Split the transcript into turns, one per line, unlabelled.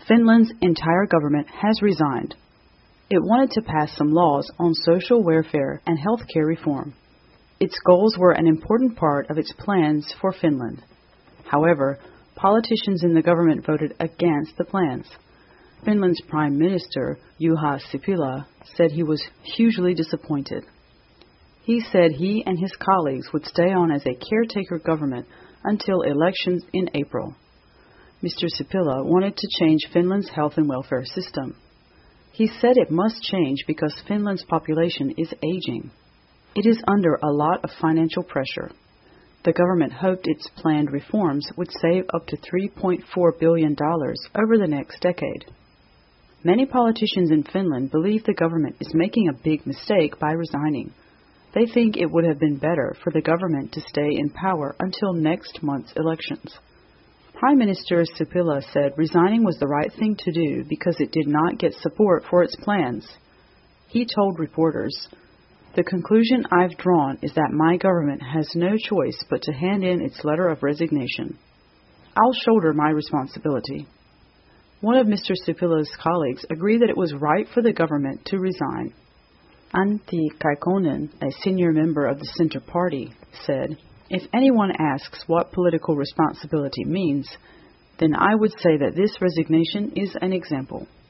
Finland's entire government has resigned. It wanted to pass some laws on social welfare and health care reform. Its goals were an important part of its plans for Finland. However, politicians in the government voted against the plans. Finland's Prime Minister, Juha Sipilä, said he was hugely disappointed. He said he and his colleagues would stay on as a caretaker government until elections in April. Mr. Sipilä wanted to change Finland's health and welfare system. He said it must change because Finland's population is aging. It is under a lot of financial pressure. The government hoped its planned reforms would save up to $3.4 billion over the next decade. Many politicians in Finland believe the government is making a big mistake by resigning. They think it would have been better for the government to stay in power until next month's elections. Prime Minister Sipilä said resigning was the right thing to do because it did not get support for its plans. He told reporters, "The conclusion I've drawn is that my government has no choice but to hand in its letter of resignation. I'll shoulder my responsibility." One of Mr. Sipilä's colleagues agreed that it was right for the government to resign. Antti Kaikkonen, a senior member of the Centre Party, said, "If anyone asks what political responsibility means, then I would say that this resignation is an example."